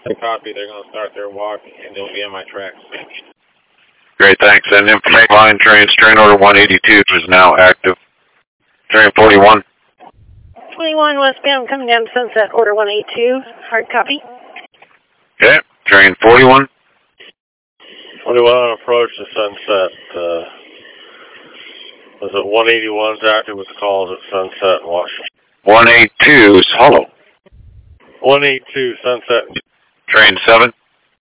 Copy, they're going to start their walk, and they'll be on my tracks. Great, thanks. And information line trains, train order 182 is now active. Train 41. 21 westbound coming down Sunset, order 182, hard copy. Okay, train 41. 21 on approach to Sunset. Was it 181's active with calls at Sunset in Washington? 182 is hollow. 182 Sunset. Train 7.